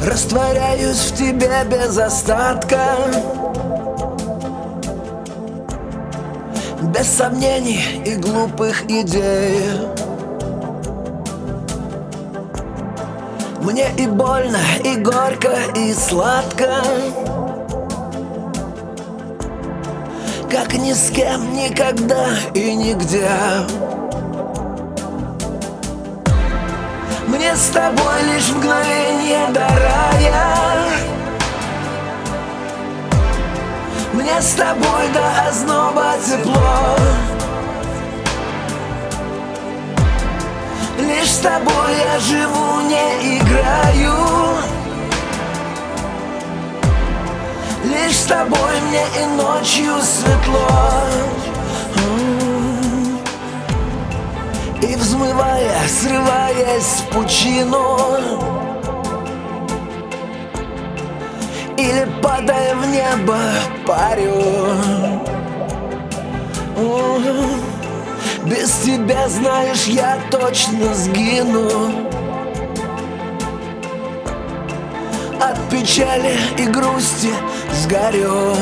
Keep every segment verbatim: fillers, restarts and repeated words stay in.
Растворяюсь в тебе без остатка, без сомнений и глупых идей. Мне и больно, и горько, и сладко, как ни с кем, никогда и нигде. Мне с тобой лишь мгновенье до рая, мне с тобой до озноба тепло. Лишь с тобой я живу, не играю. Лишь с тобой мне и ночью светло. И взмывая, срываясь в пучину, или падая в небо, парю. Без тебя, знаешь, я точно сгину. От печали и грусти сгорю.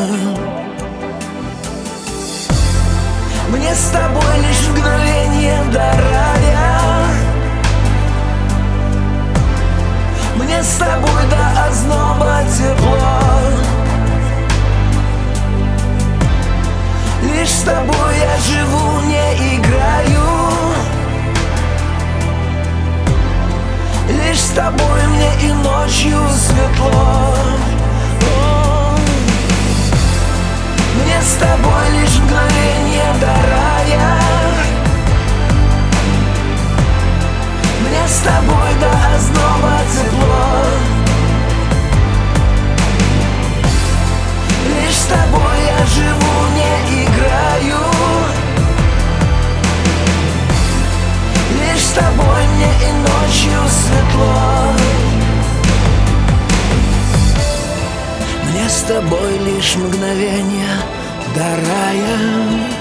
Мне с тобой лишь мгновенье до рая, мне с тобой до озноба тепло. Лишь с тобой я живу, не играю. Лишь с тобой мне и ночью светло. Мне с тобой лишь мгновенье до рая, мне с тобой до озноба тепло. Лишь с тобой я живу, не играю. Лишь с тобой мне и ночью светло. Мне с тобой лишь мгновенье до рая,